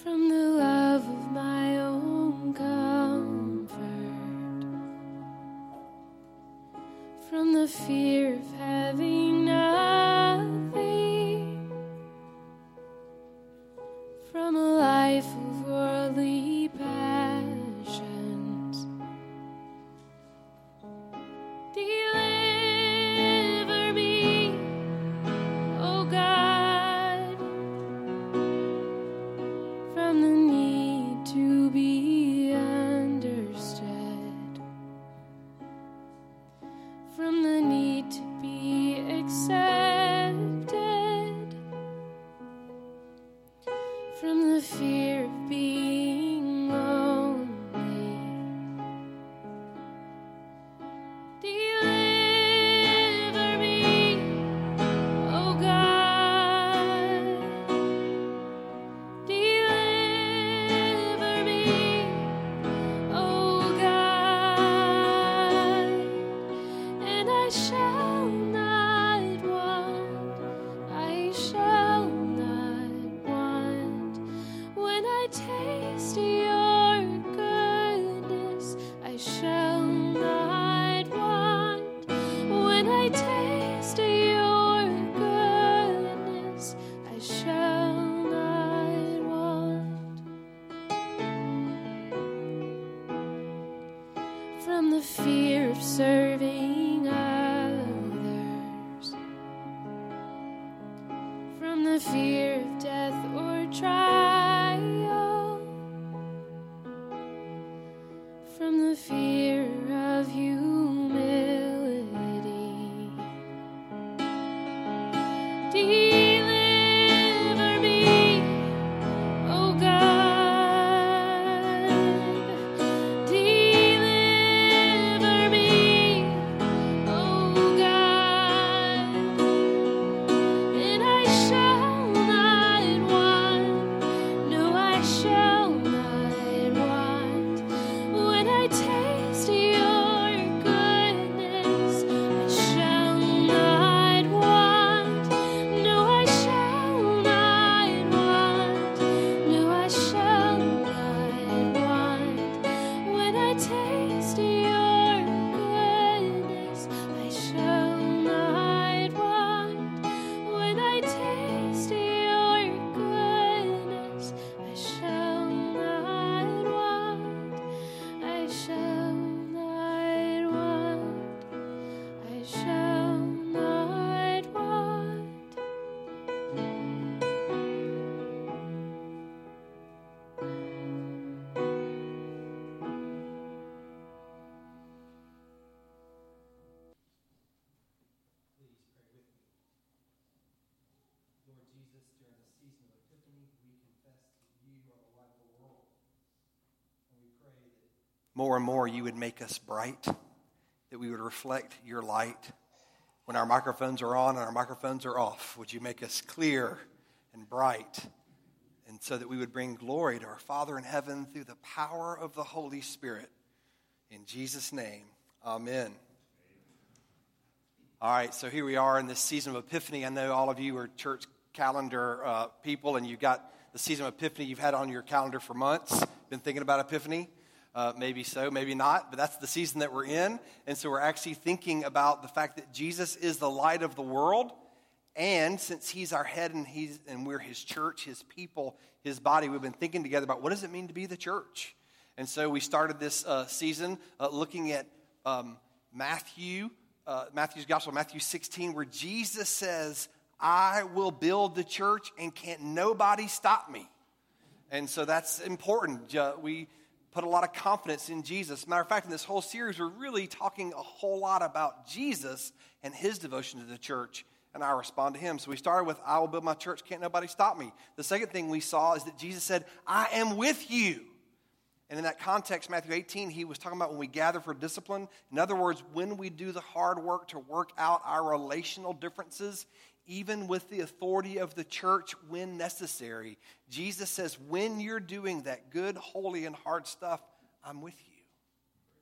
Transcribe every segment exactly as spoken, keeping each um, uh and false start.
from the love of my own comfort, from the fear of having nothing, from a life of worldly passions. Deliver me, O God, from the need to be understood, from the need to be accepted, from the fear of being lonely. Deliver me, O God. Deliver me, O God. And I shall not want, I shall not want. When I taste your goodness, I shall not want. When I taste your goodness, I shall not want. From the fear of serving others, from the fear of death or trial, from the fear of humility. Deliver me, O God. Deliver me, O God. And I shall not want, no, I shall not want. When I taste your goodness, I shall not want. No, I shall not want. No, I shall not want. When I taste your goodness, I shall not want. When I taste your goodness, I shall not want. I shall not want. I shall not want. Please pray with me. Lord Jesus, during the season of Epiphany, we confess that you are the light of the world. And we pray that more and more you would make us bright, that we would reflect your light. When our microphones are on and our microphones are off, would you make us clear and bright, and so that we would bring glory to our Father in heaven through the power of the Holy Spirit. In Jesus' name, amen. All right, so here we are in this season of Epiphany. I know all of you are church calendar uh, people, and you've got the season of Epiphany you've had on your calendar for months. Been thinking about Epiphany? Uh, maybe so, maybe not, but that's the season that we're in. And so we're actually thinking about the fact that Jesus is the light of the world. And since he's our head and he's and we're his church, his people, his body, we've been thinking together about what does it mean to be the church? And so we started this uh, season uh, looking at um, Matthew, uh, Matthew's Gospel, Matthew sixteen, where Jesus says, I will build the church and can't nobody stop me. And so that's important. Uh, we put a lot of confidence in Jesus. Matter of fact, in this whole series, we're really talking a whole lot about Jesus and his devotion to the church, and I respond to him. So we started with, I will build my church, can't nobody stop me. The second thing we saw is that Jesus said, I am with you. And in that context, Matthew eighteen, he was talking about when we gather for discipline. In other words, when we do the hard work to work out our relational differences, even with the authority of the church when necessary. Jesus says, when you're doing that good, holy, and hard stuff, I'm with you.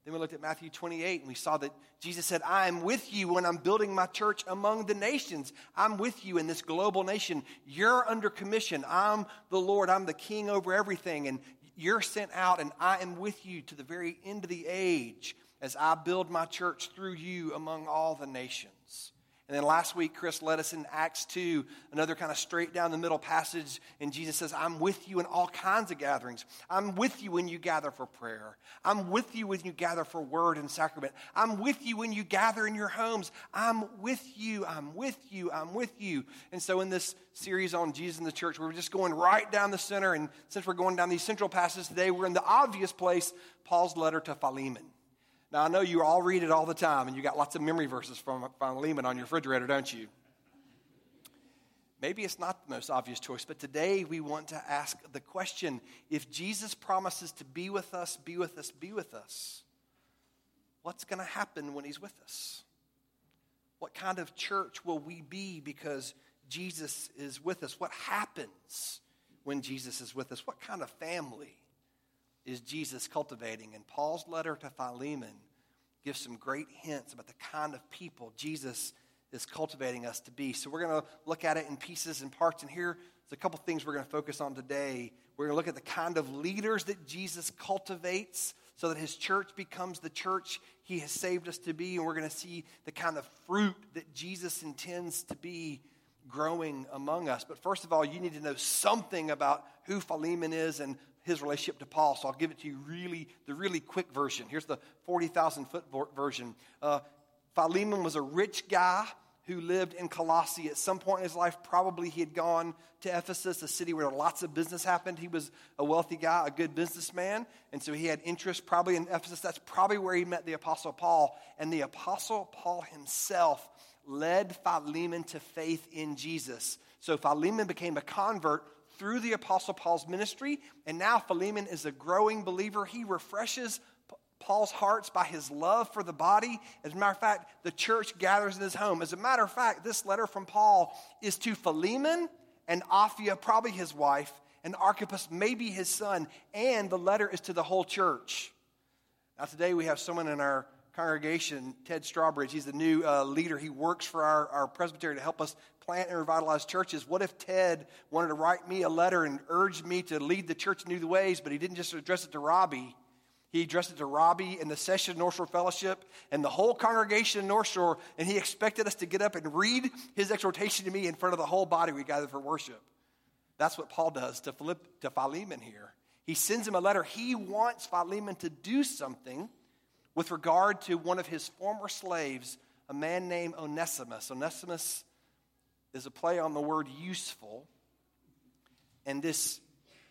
Then we looked at Matthew twenty-eight, and we saw that Jesus said, I am with you when I'm building my church among the nations. I'm with you in this global nation. You're under commission. I'm the Lord. I'm the king over everything. And you're sent out, and I am with you to the very end of the age as I build my church through you among all the nations. And then last week, Chris led us in Acts two, another kind of straight down the middle passage. And Jesus says, I'm with you in all kinds of gatherings. I'm with you when you gather for prayer. I'm with you when you gather for word and sacrament. I'm with you when you gather in your homes. I'm with you. I'm with you. I'm with you. And so in this series on Jesus and the church, we're just going right down the center. And since we're going down these central passages today, we're in the obvious place, Paul's letter to Philemon. Now, I know you all read it all the time, and you got lots of memory verses from Philemon on your refrigerator, don't you? Maybe it's not the most obvious choice, but today we want to ask the question, if Jesus promises to be with us, be with us, be with us, what's going to happen when he's with us? What kind of church will we be because Jesus is with us? What happens when Jesus is with us? What kind of family is Jesus cultivating? And Paul's letter to Philemon gives some great hints about the kind of people Jesus is cultivating us to be. So we're going to look at it in pieces and parts. And here's a couple things we're going to focus on today. We're going to look at the kind of leaders that Jesus cultivates so that his church becomes the church he has saved us to be. And we're going to see the kind of fruit that Jesus intends to be growing among us. But first of all, you need to know something about who Philemon is and his relationship to Paul. So I'll give it to you really, the really quick version. Here's the forty thousand foot version. Uh, Philemon was a rich guy who lived in Colossae. At some point in his life, probably he had gone to Ephesus, a city where lots of business happened. He was a wealthy guy, a good businessman, and so he had interest probably in Ephesus. That's probably where he met the Apostle Paul. And the Apostle Paul himself led Philemon to faith in Jesus. So Philemon became a convert through the Apostle Paul's ministry, and now Philemon is a growing believer. He refreshes Paul's hearts by his love for the body. As a matter of fact, the church gathers in his home. As a matter of fact, this letter from Paul is to Philemon and Apphia, probably his wife, and Archippus, maybe his son, and the letter is to the whole church. Now today we have someone in our congregation, Ted Strawbridge. He's the new uh, leader. He works for our, our presbytery to help us plant and revitalize churches. What if Ted wanted to write me a letter and urge me to lead the church in new ways, but he didn't just address it to Robbie. He addressed it to Robbie and the session North Shore Fellowship and the whole congregation in North Shore, and he expected us to get up and read his exhortation to me in front of the whole body we gathered for worship. That's what Paul does to, Philipp, to Philemon here. He sends him a letter. He wants Philemon to do something with regard to one of his former slaves, a man named Onesimus. Onesimus is a play on the word useful. And this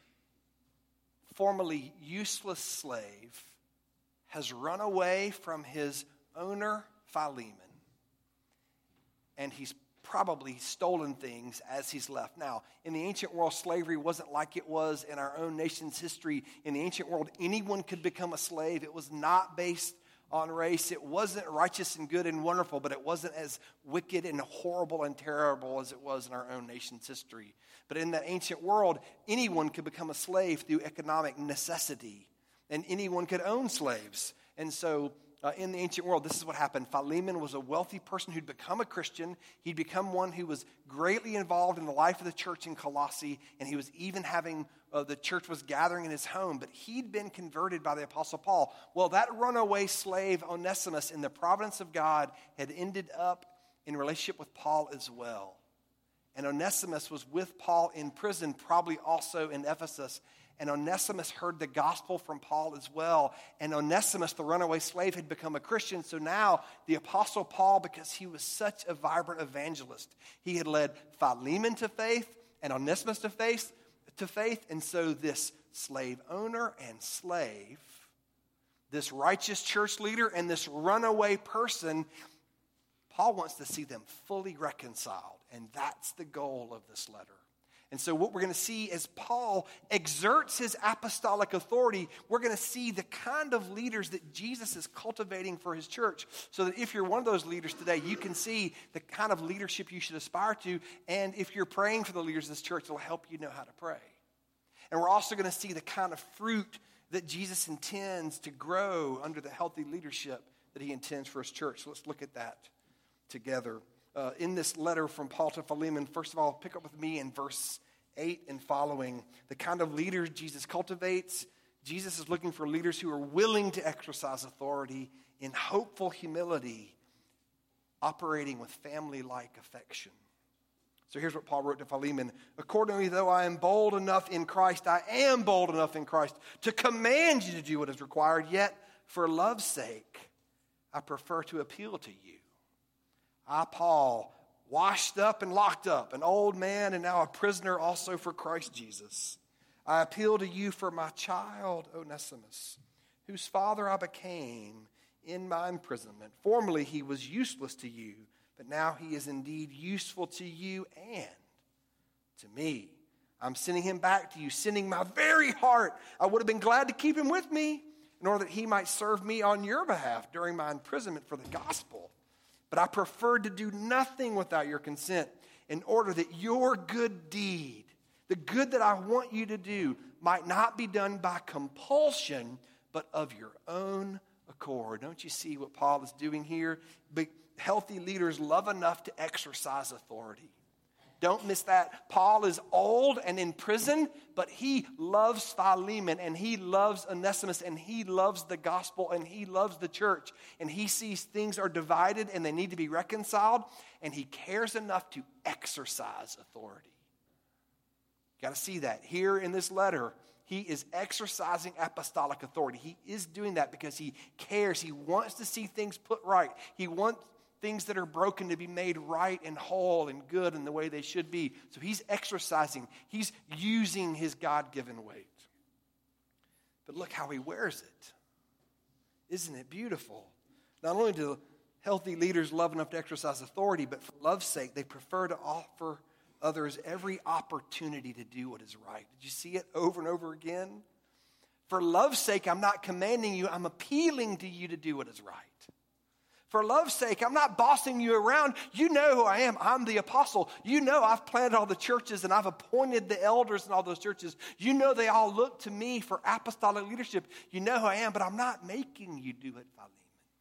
formerly useless slave has run away from his owner, Philemon. And he's probably stolen things as he's left. Now, in the ancient world, slavery wasn't like it was in our own nation's history. In the ancient world, anyone could become a slave. It was not based on race. It wasn't righteous and good and wonderful, but it wasn't as wicked and horrible and terrible as it was in our own nation's history. But in that ancient world, anyone could become a slave through economic necessity, and anyone could own slaves. And so uh, in the ancient world, this is what happened. Philemon was a wealthy person who'd become a Christian. He'd become one who was greatly involved in the life of the church in Colossae, and he was even having Uh, the church was gathering in his home, but he'd been converted by the Apostle Paul. Well, that runaway slave, Onesimus, in the providence of God, had ended up in relationship with Paul as well. And Onesimus was with Paul in prison, probably also in Ephesus. And Onesimus heard the gospel from Paul as well. And Onesimus, the runaway slave, had become a Christian. So now the Apostle Paul, because he was such a vibrant evangelist, he had led Philemon to faith and Onesimus to faith. to faith, and so this slave owner and slave, this righteous church leader and this runaway person, Paul wants to see them fully reconciled, and that's the goal of this letter. And so what we're going to see as Paul exerts his apostolic authority, we're going to see the kind of leaders that Jesus is cultivating for his church, so that if you're one of those leaders today, you can see the kind of leadership you should aspire to, and if you're praying for the leaders of this church, it'll help you know how to pray. And we're also going to see the kind of fruit that Jesus intends to grow under the healthy leadership that he intends for his church. So let's look at that together. Uh, in this letter from Paul to Philemon, first of all, pick up with me in verse eight and following. The kind of leaders Jesus cultivates. Jesus is looking for leaders who are willing to exercise authority in hopeful humility, operating with family-like affection. So here's what Paul wrote to Philemon. Accordingly, though I am bold enough in Christ, I am bold enough in Christ to command you to do what is required, yet for love's sake, I prefer to appeal to you. I, Paul, washed up and locked up, an old man and now a prisoner also for Christ Jesus. I appeal to you for my child, Onesimus, whose father I became in my imprisonment. Formerly he was useless to you, but now he is indeed useful to you and to me. I'm sending him back to you, sending my very heart. I would have been glad to keep him with me in order that he might serve me on your behalf during my imprisonment for the gospel. But I preferred to do nothing without your consent in order that your good deed, the good that I want you to do, might not be done by compulsion, but of your own accord. Don't you see what Paul is doing here? But healthy leaders love enough to exercise authority. Don't miss that. Paul is old and in prison, but he loves Philemon and he loves Onesimus and he loves the gospel and he loves the church. And he sees things are divided and they need to be reconciled, and he cares enough to exercise authority. You got to see that. Here in this letter, he is exercising apostolic authority. He is doing that because he cares. He wants to see things put right. He wants things that are broken to be made right and whole and good in the way they should be. So he's exercising. He's using his God-given weight. But look how he wears it. Isn't it beautiful? Not only do healthy leaders love enough to exercise authority, but for love's sake, they prefer to offer others every opportunity to do what is right. Did you see it over and over again? For love's sake, I'm not commanding you. I'm appealing to you to do what is right. For love's sake, I'm not bossing you around. You know who I am. I'm the apostle. You know I've planted all the churches and I've appointed the elders in all those churches. You know they all look to me for apostolic leadership. You know who I am, but I'm not making you do it, Philemon.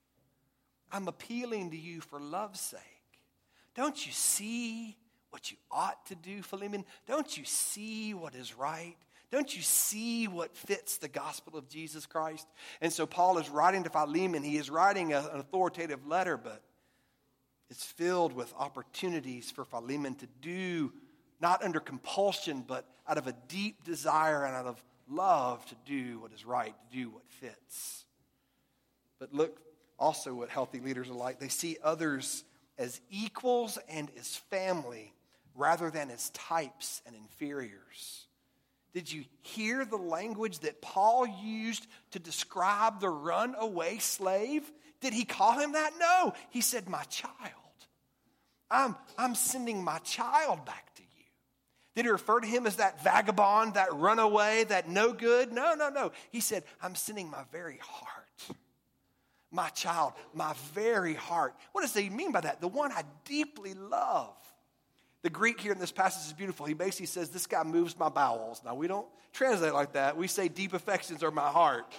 I'm appealing to you for love's sake. Don't you see what you ought to do, Philemon? Don't you see what is right? Don't you see what fits the gospel of Jesus Christ? And so Paul is writing to Philemon. He is writing a, an authoritative letter, but it's filled with opportunities for Philemon to do, not under compulsion, but out of a deep desire and out of love to do what is right, to do what fits. But look also what healthy leaders are like. They see others as equals and as family rather than as types and inferiors. Did you hear the language that Paul used to describe the runaway slave? Did he call him that? No. He said, my child. I'm, I'm sending my child back to you. Did he refer to him as that vagabond, that runaway, that no good? No, no, no. He said, I'm sending my very heart. My child, my very heart. What does he mean by that? The one I deeply love. The Greek here in this passage is beautiful. He basically says, this guy moves my bowels. Now, we don't translate like that. We say deep affections are my heart.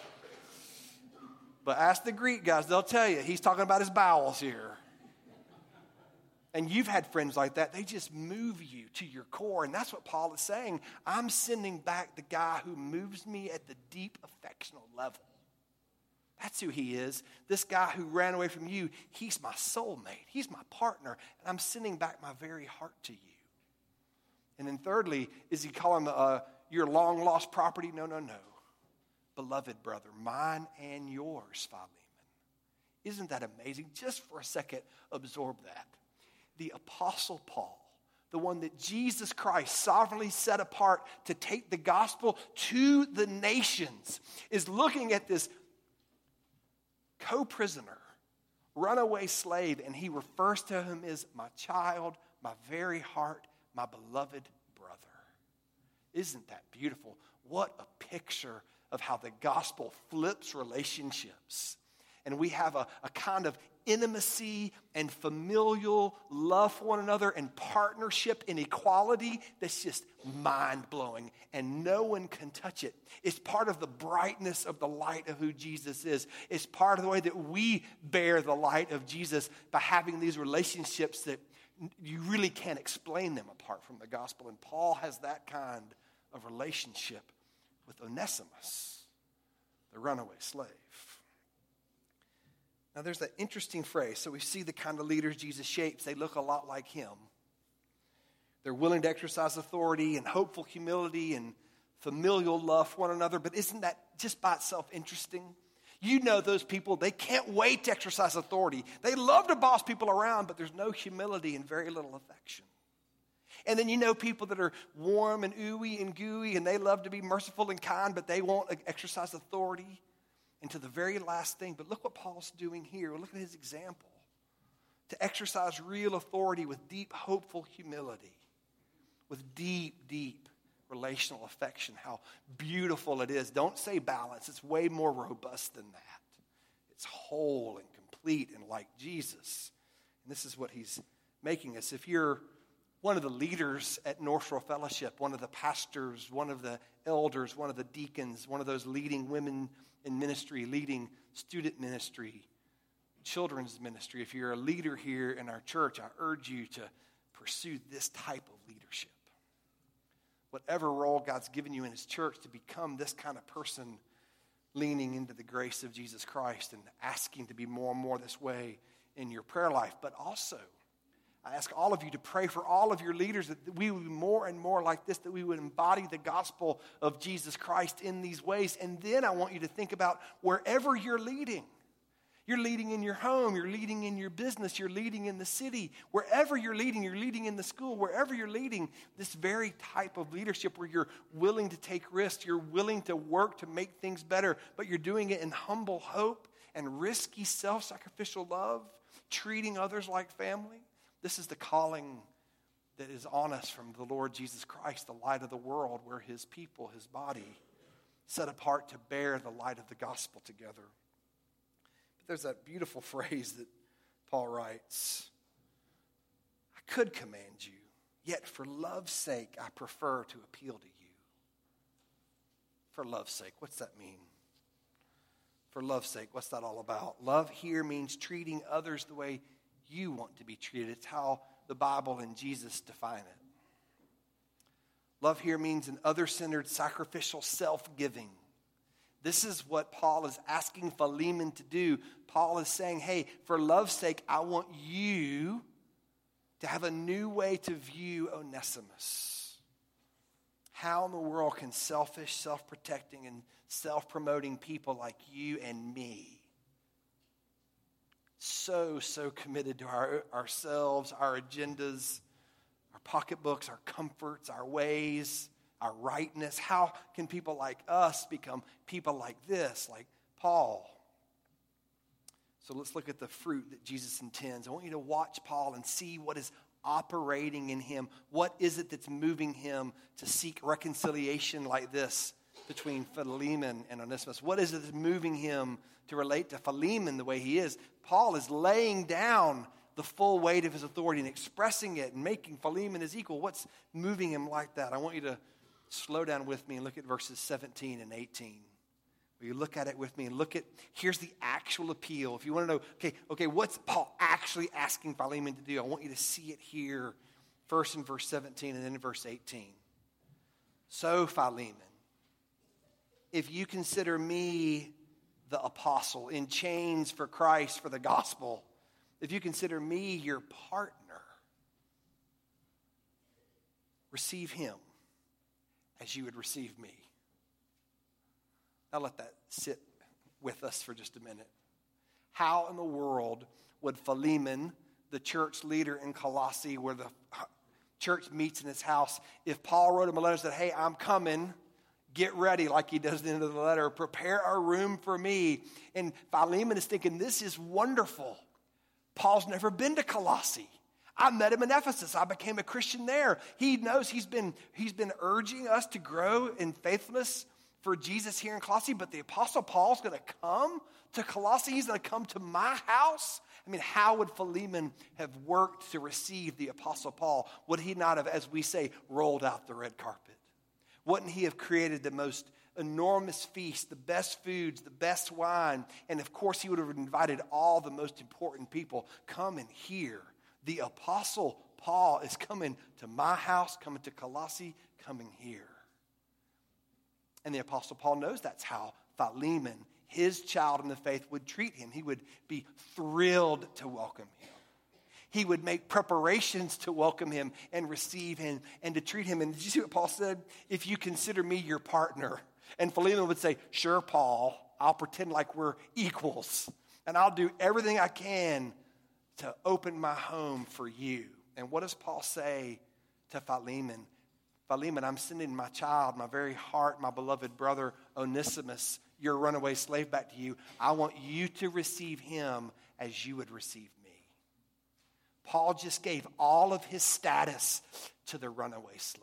But ask the Greek guys. They'll tell you. He's talking about his bowels here. And you've had friends like that. They just move you to your core. And that's what Paul is saying. I'm sending back the guy who moves me at the deep affectional level. That's who he is. This guy who ran away from you, he's my soulmate. He's my partner. And I'm sending back my very heart to you. And then thirdly, is he calling uh, your long-lost property? No, no, no. Beloved brother, mine and yours, Philemon. Isn't that amazing? Just for a second, absorb that. The Apostle Paul, the one that Jesus Christ sovereignly set apart to take the gospel to the nations, is looking at this co-prisoner, runaway slave, and he refers to him as my child, my very heart, my beloved brother. Isn't that beautiful? What a picture of how the gospel flips relationships. And we have a, a kind of intimacy and familial love for one another and partnership and equality that's just mind-blowing, and no one can touch it. It's part of the brightness of the light of who Jesus is. It's part of the way that we bear the light of Jesus by having these relationships that you really can't explain them apart from the gospel. And Paul has that kind of relationship with Onesimus, the runaway slave. Now, there's that interesting phrase. So we see the kind of leaders Jesus shapes. They look a lot like him. They're willing to exercise authority and hopeful humility and familial love for one another. But isn't that just by itself interesting? You know those people, they can't wait to exercise authority. They love to boss people around, but there's no humility and very little affection. And then you know people that are warm and ooey and gooey, and they love to be merciful and kind, but they won't exercise authority. And to the very last thing, but look what Paul's doing here. Look at his example. To exercise real authority with deep, hopeful humility, with deep, deep relational affection. How beautiful it is. Don't say balance. It's way more robust than that. It's whole and complete and like Jesus. And this is what he's making us. If you're one of the leaders at North Shore Fellowship, one of the pastors, one of the elders, one of the deacons, one of those leading women in ministry, leading student ministry, children's ministry, if you're a leader here in our church, I urge you to pursue this type of leadership. Whatever role God's given you in his church, to become this kind of person, leaning into the grace of Jesus Christ and asking to be more and more this way in your prayer life. But also, I ask all of you to pray for all of your leaders that we would be more and more like this, that we would embody the gospel of Jesus Christ in these ways. And then I want you to think about wherever you're leading. You're leading in your home, you're leading in your business, you're leading in the city. Wherever you're leading, you're leading in the school, wherever you're leading, this very type of leadership where you're willing to take risks, you're willing to work to make things better, but you're doing it in humble hope and risky self-sacrificial love, treating others like family. This is the calling that is on us from the Lord Jesus Christ, the light of the world, where his people, his body, set apart to bear the light of the gospel together. There's that beautiful phrase that Paul writes, I could command you, yet for love's sake I prefer to appeal to you. For love's sake, what's that mean? For love's sake, what's that all about? Love here means treating others the way you want to be treated. It's how the Bible and Jesus define it. Love here means an other-centered, sacrificial self-giving. This is what Paul is asking Philemon to do. Paul is saying, hey, for love's sake, I want you to have a new way to view Onesimus. How in the world can selfish, self-protecting, and self-promoting people like you and me, so, so committed to our, ourselves, our agendas, our pocketbooks, our comforts, our ways, our rightness, how can people like us become people like this, like Paul? So let's look at the fruit that Jesus intends. I want you to watch Paul and see what is operating in him. What is it that's moving him to seek reconciliation like this between Philemon and Onesimus? What is it that's moving him to relate to Philemon the way he is? Paul is laying down the full weight of his authority and expressing it and making Philemon his equal. What's moving him like that? I want you to slow down with me and look at verses seventeen and eighteen. Will you look at it with me and look at, here's the actual appeal. If you want to know, okay, okay, what's Paul actually asking Philemon to do? I want you to see it here, first in verse seventeen and then in verse eighteen. So, Philemon, if you consider me the apostle in chains for Christ, for the gospel, if you consider me your partner, receive him as you would receive me. Now let that sit with us for just a minute. How in the world would Philemon, the church leader in Colossae, where the church meets in his house, if Paul wrote him a letter and said, hey, I'm coming, get ready, like he does at the end of the letter, prepare a room for me. And Philemon is thinking, this is wonderful. Paul's never been to Colossae. I met him in Ephesus. I became a Christian there. He knows he's been, he's been urging us to grow in faithfulness for for Jesus here in Colossae, but the Apostle Paul's going to come to Colossae. He's going to come to my house. I mean, how would Philemon have worked to receive the Apostle Paul? Would he not have, as we say, rolled out the red carpet? Wouldn't he have created the most enormous feast, the best foods, the best wine? And of course, he would have invited all the most important people. Come and hear. The Apostle Paul is coming to my house, coming to Colossae, coming here. And the Apostle Paul knows that's how Philemon, his child in the faith, would treat him. He would be thrilled to welcome him. He would make preparations to welcome him and receive him and to treat him. And did you see what Paul said? If you consider me your partner. And Philemon would say, sure, Paul, I'll pretend like we're equals. And I'll do everything I can to open my home for you. And what does Paul say to Philemon? Philemon, I'm sending my child, my very heart, my beloved brother Onesimus, your runaway slave, back to you. I want you to receive him as you would receive me. Paul just gave all of his status to the runaway slave.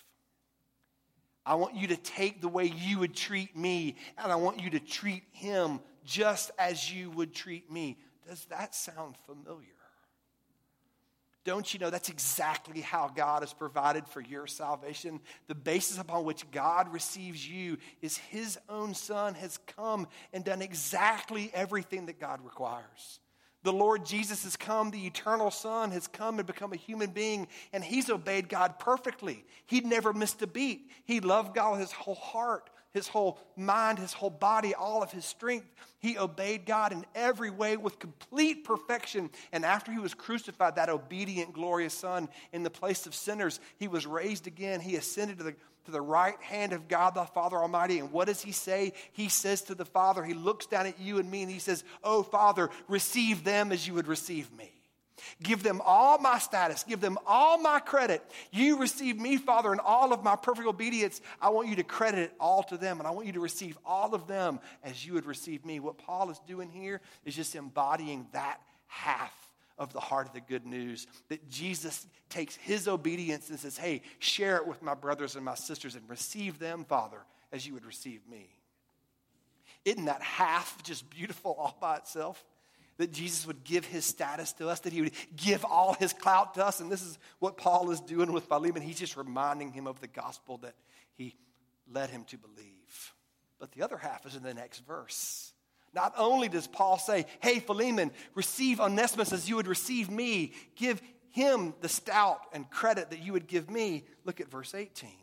I want you to take the way you would treat me, and I want you to treat him just as you would treat me. Does that sound familiar? Don't you know that's exactly how God has provided for your salvation? The basis upon which God receives you is his own Son has come and done exactly everything that God requires. The Lord Jesus has come, the eternal Son has come and become a human being, and he's obeyed God perfectly. He'd never missed a beat. He loved God with his whole heart, his whole mind, his whole body, all of his strength. He obeyed God in every way with complete perfection. And after he was crucified, that obedient, glorious Son, in the place of sinners, he was raised again. He ascended to the, to the right hand of God the Father Almighty. And what does he say? He says to the Father, he looks down at you and me, and he says, oh, Father, receive them as you would receive me. Give them all my status. Give them all my credit. You receive me, Father, in all of my perfect obedience. I want you to credit it all to them, and I want you to receive all of them as you would receive me. What Paul is doing here is just embodying that half of the heart of the good news, that Jesus takes his obedience and says, hey, share it with my brothers and my sisters and receive them, Father, as you would receive me. Isn't that half just beautiful all by itself? That Jesus would give his status to us, that he would give all his clout to us. And this is what Paul is doing with Philemon. He's just reminding him of the gospel that he led him to believe. But the other half is in the next verse. Not only does Paul say, hey, Philemon, receive Onesimus as you would receive me. Give him the stout and credit that you would give me. Look at verse eighteen.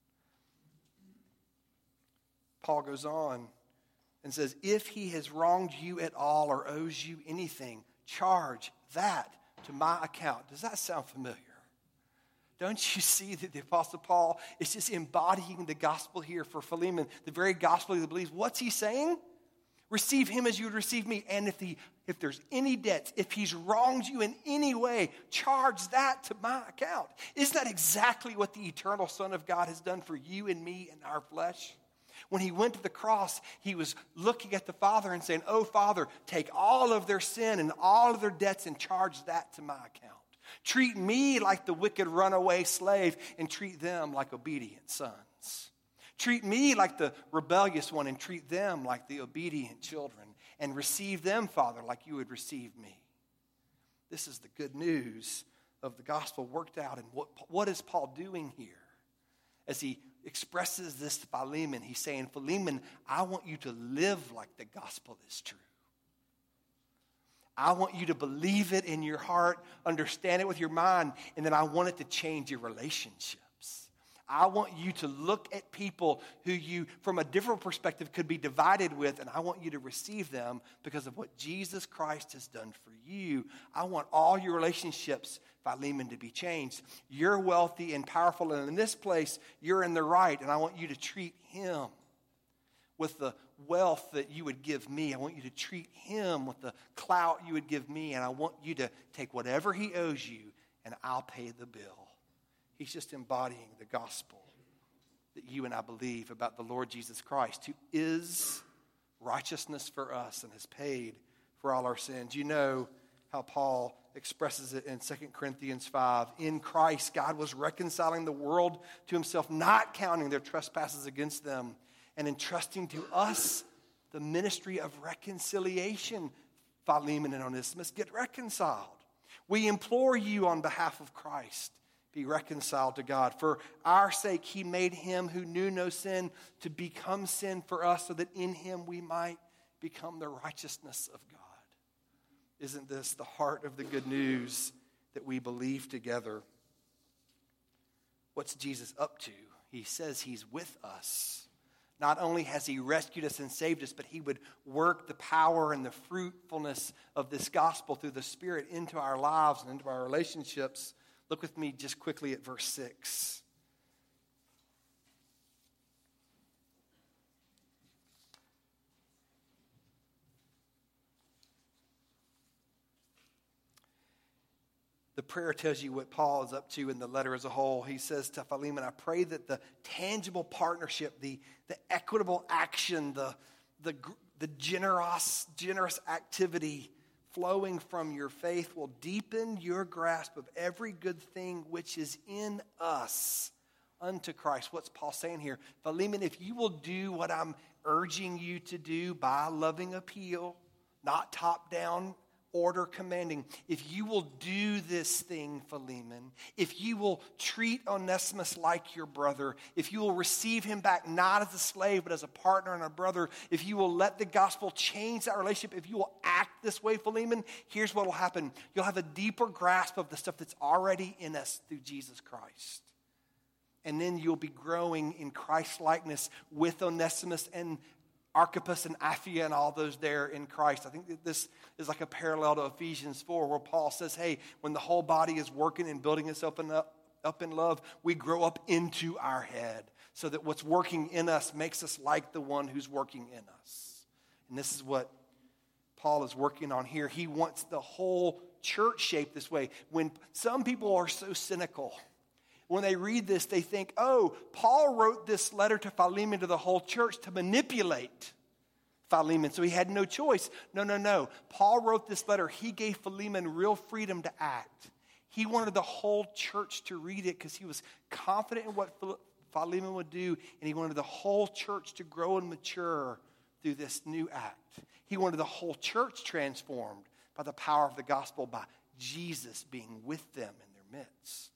Paul goes on and says, if he has wronged you at all or owes you anything, charge that to my account. Does that sound familiar? Don't you see that the Apostle Paul is just embodying the gospel here for Philemon, the very gospel he believes? What's he saying? Receive him as you would receive me. And if he, if there's any debts, if he's wronged you in any way, charge that to my account. Isn't that exactly what the eternal Son of God has done for you and me in our flesh? When he went to the cross, he was looking at the Father and saying, oh, Father, take all of their sin and all of their debts and charge that to my account. Treat me like the wicked runaway slave and treat them like obedient sons. Treat me like the rebellious one and treat them like the obedient children. And receive them, Father, like you would receive me. This is the good news of the gospel worked out. And what, what is Paul doing here? As he expresses this to Philemon, he's saying, Philemon, I want you to live like the gospel is true. I want you to believe it in your heart, understand it with your mind, and then I want it to change your relationships. I want you to look at people who you, from a different perspective, could be divided with, and I want you to receive them because of what Jesus Christ has done for you. I want all your relationships, Philemon, to be changed. You're wealthy and powerful, and in this place, you're in the right, and I want you to treat him with the wealth that you would give me. I want you to treat him with the clout you would give me, and I want you to take whatever he owes you, and I'll pay the bill. He's just embodying the gospel that you and I believe about the Lord Jesus Christ, who is righteousness for us and has paid for all our sins. You know how Paul expresses it in Second Corinthians five. In Christ, God was reconciling the world to himself, not counting their trespasses against them, and entrusting to us the ministry of reconciliation. Philemon and Onesimus, get reconciled. We implore you on behalf of Christ, be reconciled to God. For our sake, he made him who knew no sin to become sin for us, so that in him we might become the righteousness of God. Isn't this the heart of the good news that we believe together? What's Jesus up to? He says he's with us. Not only has he rescued us and saved us, but he would work the power and the fruitfulness of this gospel through the Spirit into our lives and into our relationships. Look with me just quickly at verse six. The prayer tells you what Paul is up to in the letter as a whole. He says to Philemon, I pray that the tangible partnership, the, the equitable action, the, the, the generous, generous activity flowing from your faith will deepen your grasp of every good thing which is in us unto Christ. What's Paul saying here? Philemon, if you will do what I'm urging you to do by loving appeal, not top-down order commanding. If you will do this thing, Philemon, if you will treat Onesimus like your brother, if you will receive him back not as a slave but as a partner and a brother, if you will let the gospel change that relationship, if you will act this way, Philemon, here's what will happen. You'll have a deeper grasp of the stuff that's already in us through Jesus Christ. And then you'll be growing in Christ-likeness with Onesimus and Archippus and Apphia and all those there in Christ. I think that this is like a parallel to Ephesians four, where Paul says, hey, when the whole body is working and building itself in up, up in love, we grow up into our head, so that what's working in us makes us like the one who's working in us. And this is what Paul is working on here. He wants the whole church shaped this way. When some people are so cynical, when they read this, they think, oh, Paul wrote this letter to Philemon to the whole church to manipulate Philemon, so he had no choice. No, no, no. Paul wrote this letter. He gave Philemon real freedom to act. He wanted the whole church to read it because he was confident in what Philemon would do, and he wanted the whole church to grow and mature through this new act. He wanted the whole church transformed by the power of the gospel, by Jesus being with them in their midst.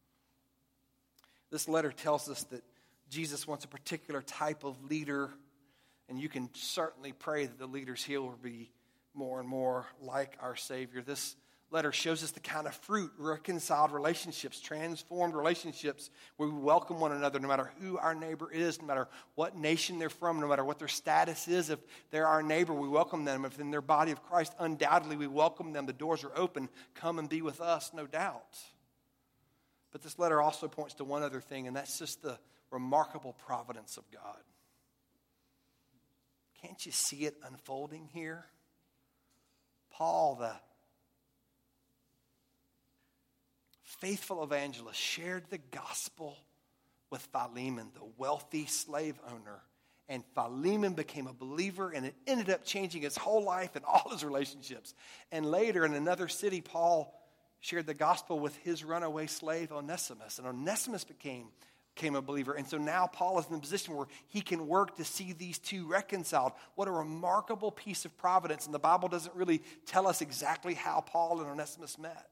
This letter tells us that Jesus wants a particular type of leader, and you can certainly pray that the leaders here will be more and more like our Savior. This letter shows us the kind of fruit, reconciled relationships, transformed relationships, where we welcome one another no matter who our neighbor is, no matter what nation they're from, no matter what their status is. If they're our neighbor, we welcome them. If in their body of Christ, undoubtedly we welcome them. The doors are open. Come and be with us, no doubt. But this letter also points to one other thing, and that's just the remarkable providence of God. Can't you see it unfolding here? Paul, the faithful evangelist, shared the gospel with Philemon, the wealthy slave owner. And Philemon became a believer, and it ended up changing his whole life and all his relationships. And later, in another city, Paul shared the gospel with his runaway slave Onesimus. And Onesimus became, became a believer. And so now Paul is in a position where he can work to see these two reconciled. What a remarkable piece of providence. And the Bible doesn't really tell us exactly how Paul and Onesimus met.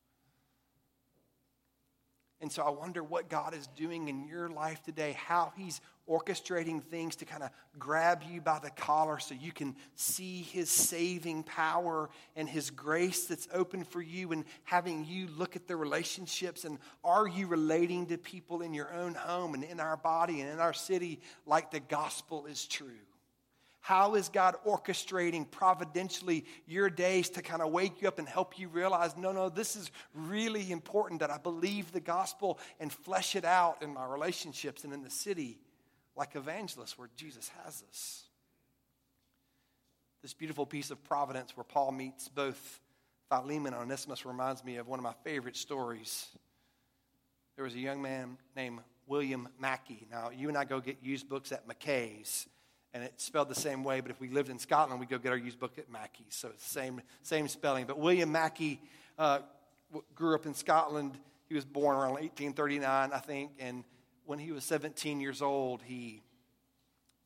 And so I wonder what God is doing in your life today, how he's orchestrating things to kind of grab you by the collar so you can see his saving power and his grace that's open for you, and having you look at the relationships, and are you relating to people in your own home and in our body and in our city like the gospel is true? How is God orchestrating providentially your days to kind of wake you up and help you realize, no, no, this is really important that I believe the gospel and flesh it out in my relationships and in the city like evangelists where Jesus has us. This beautiful piece of providence where Paul meets both Philemon and Onesimus reminds me of one of my favorite stories. There was a young man named William Mackey. Now, you and I go get used books at McKay's. And it's spelled the same way, but if we lived in Scotland, we'd go get our used book at Mackey's. So it's the same, same spelling. But William Mackey uh, grew up in Scotland. He was born around eighteen thirty-nine, I think. And when he was seventeen years old, he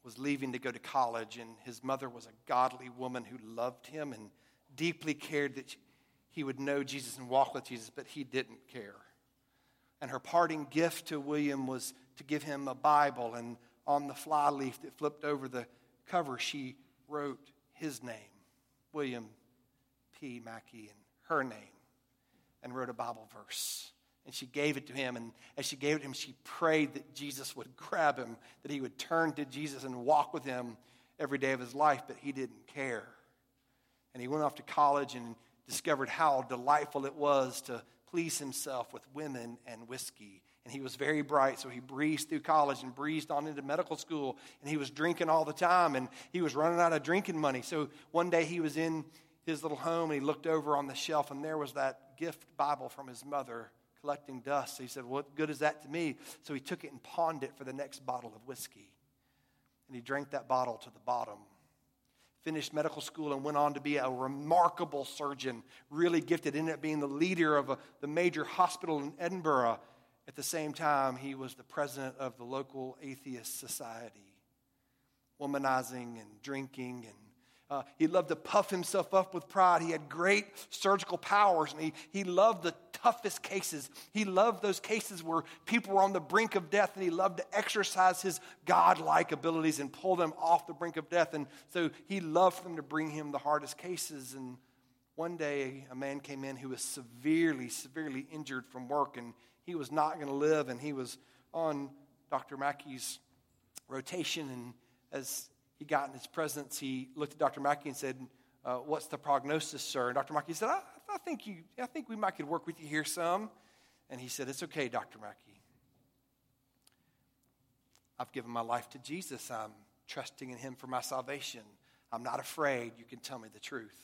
was leaving to go to college, and his mother was a godly woman who loved him and deeply cared that he would know Jesus and walk with Jesus, but he didn't care. And her parting gift to William was to give him a Bible, and on the fly leaf that flipped over the cover, she wrote his name, William P. Mackey, and her name, and wrote a Bible verse. And she gave it to him, and as she gave it to him, she prayed that Jesus would grab him, that he would turn to Jesus and walk with him every day of his life, but he didn't care. And he went off to college and discovered how delightful it was to please himself with women and whiskey. And he was very bright, so he breezed through college and breezed on into medical school, and he was drinking all the time, and he was running out of drinking money. So one day he was in his little home, and he looked over on the shelf, and there was that gift Bible from his mother, collecting dust. So he said, what good is that to me? So he took it and pawned it for the next bottle of whiskey. And he drank that bottle to the bottom. Finished medical school and went on to be a remarkable surgeon, really gifted, ended up being the leader of a, the major hospital in Edinburgh. At the same time, he was the president of the local atheist society, womanizing and drinking, and Uh, he loved to puff himself up with pride. He had great surgical powers, and he, he loved the toughest cases. He loved those cases where people were on the brink of death, and he loved to exercise his godlike abilities and pull them off the brink of death. And so he loved for them to bring him the hardest cases. And one day, a man came in who was severely, severely injured from work, and he was not going to live, and he was on Doctor Mackey's rotation. And as he got in his presence, he looked at Doctor Mackey and said, uh, what's the prognosis, sir? And Doctor Mackey said, I, I think you, I think we might could work with you here some. And he said, it's okay, Doctor Mackey. I've given my life to Jesus. I'm trusting in him for my salvation. I'm not afraid. You can tell me the truth.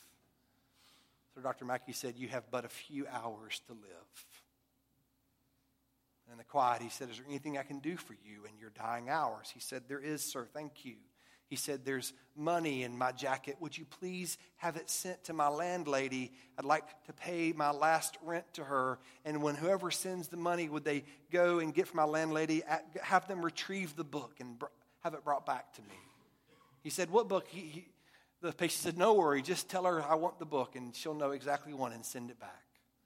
So Doctor Mackey said, you have but a few hours to live. And in the quiet, he said, is there anything I can do for you in your dying hours? He said, there is, sir. Thank you. He said, there's money in my jacket. Would you please have it sent to my landlady? I'd like to pay my last rent to her. And when whoever sends the money, would they go and get from my landlady, have them retrieve the book and have it brought back to me? He said, what book? He, he, the patient said, no worry. Just tell her I want the book, and she'll know exactly what and send it back.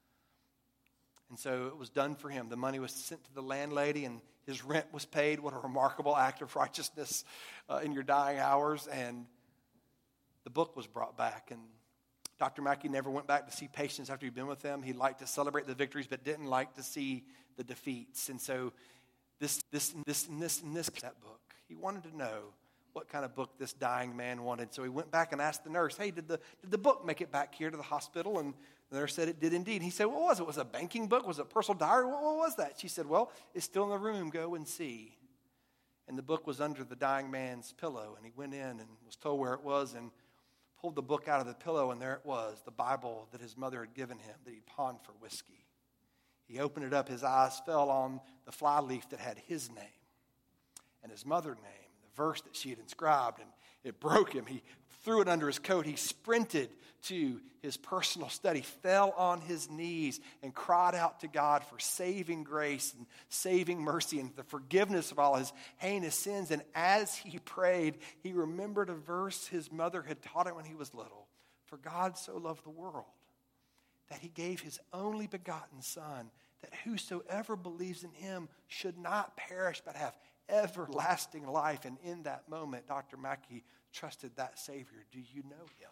And so it was done for him. The money was sent to the landlady, and his rent was paid. What a remarkable act of righteousness uh, in your dying hours. And the book was brought back. And Doctor Mackey never went back to see patients after he'd been with them. He liked to celebrate the victories, but didn't like to see the defeats. And so this, this, and this, and this, and this, that book. He wanted to know what kind of book this dying man wanted. So he went back and asked the nurse, hey, did the, did the book make it back here to the hospital? And the nurse said it did indeed. He said, what was it? Was it a banking book? Was it a personal diary? What, what was that? She said, well, it's still in the room. Go and see. And the book was under the dying man's pillow. And he went in and was told where it was and pulled the book out of the pillow. And there it was, the Bible that his mother had given him that he pawned for whiskey. He opened it up. His eyes fell on the flyleaf that had his name and his mother's name, the verse that she had inscribed. And it broke him. He threw it under his coat. He sprinted to his personal study, fell on his knees, and cried out to God for saving grace and saving mercy and the forgiveness of all his heinous sins. And as he prayed, he remembered a verse his mother had taught him when he was little. For God so loved the world that he gave his only begotten Son, that whosoever believes in him should not perish but have everlasting life. And in that moment, Doctor Mackey trusted that Savior. Do you know him?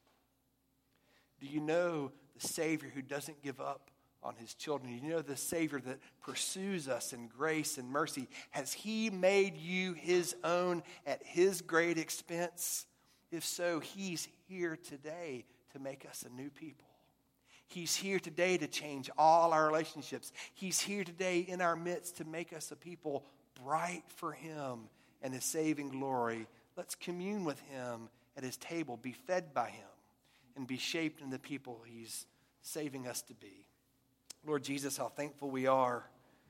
Do you know the Savior who doesn't give up on his children? Do you know the Savior that pursues us in grace and mercy? Has he made you his own at his great expense? If so, he's here today to make us a new people. He's here today to change all our relationships. He's here today in our midst to make us a people bright for him and his saving glory. Let's commune with him at his table, be fed by him, and be shaped in the people he's saving us to be. Lord Jesus, how thankful we are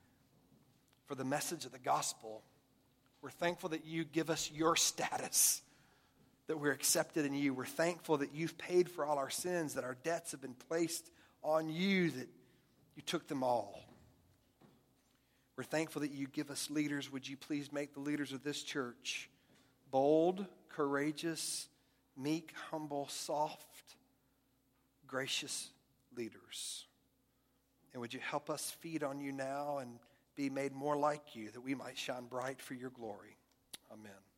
for the message of the gospel. We're thankful that you give us your status, that we're accepted in you. We're thankful that you've paid for all our sins, that our debts have been placed on you, that you took them all. We're thankful that you give us leaders. Would you please make the leaders of this church bold, courageous, meek, humble, soft, gracious leaders. And would you help us feed on you now and be made more like you, that we might shine bright for your glory. Amen.